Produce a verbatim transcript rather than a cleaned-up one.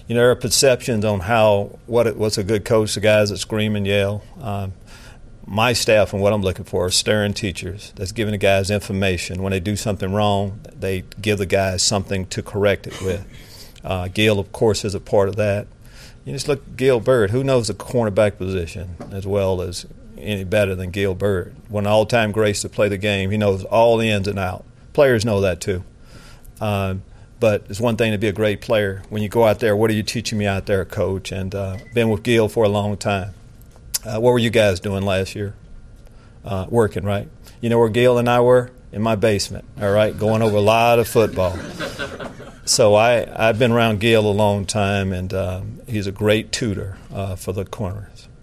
you know, there are perceptions on how what it, what's a good coach, the guys that scream and yell. Um, my staff and what I'm looking for are stern teachers that's giving the guys information. When they do something wrong, they give the guys something to correct it with. Uh, Gil, of course, is a part of that. You just look at Gil Byrd. Who knows the cornerback position as well as any better than Gil Byrd? One of all-time greats to play the game. He knows all the ins and outs. Players know that too. Um, but it's one thing to be a great player. When you go out there, what are you teaching me out there, Coach? And uh, been with Gil for a long time. Uh, what were you guys doing last year? Uh, working, right? You know where Gil and I were? In my basement, all right, going over a lot of football. So I, I've been around Gil a long time, and um, he's a great tutor uh, for the corners.